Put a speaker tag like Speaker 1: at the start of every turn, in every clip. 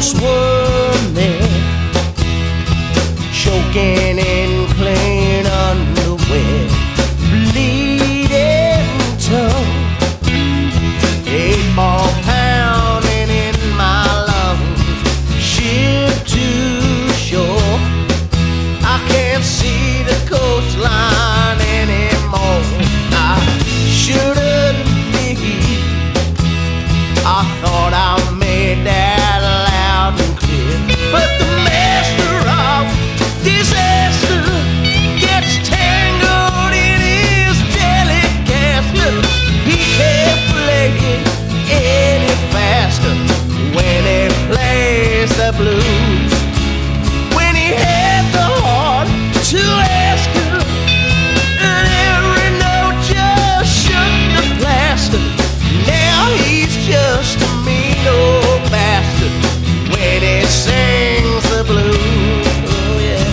Speaker 1: almost won there, choking in clean underwear, bleeding tongue, 8-ball pounding in my lungs, ship to shore. I can't see the coastline anymore. I shouldn't be. I thought I made that loud and clear, but the master of disaster gets tangled in his Telecaster. He can't play it any faster when he plays the blues. When he had the heart to ask her, and every note just shook the plaster. Now he's just a mean old bastard when he sings the blues. Oh yeah.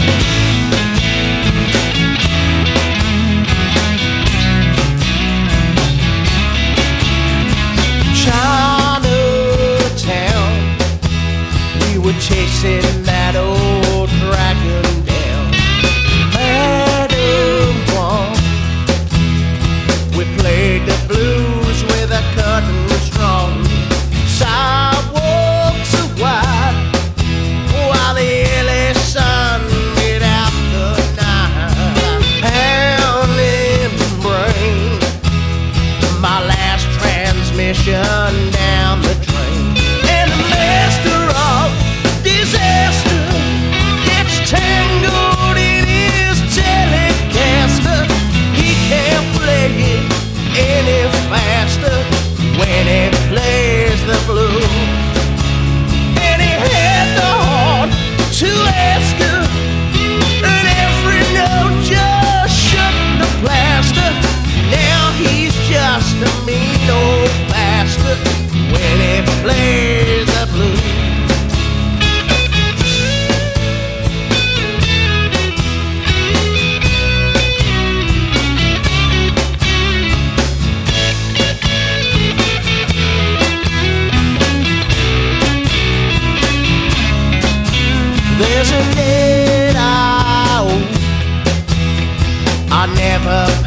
Speaker 1: Chinatown, we were chasing that old dragon down. Madam Wong, we played the blues with a curtain strong. Sidewalks of white while the early sun lit out the night. Pounding brain, my last transmission down the drain. And the master of disaster gets tangled in his Telecaster. He can't play it any faster when he plays the blues. And he had the heart to ask her, and every note just shook the plaster. Now he's just a mean old bastard when he plays the blues. There's a debt I owe I never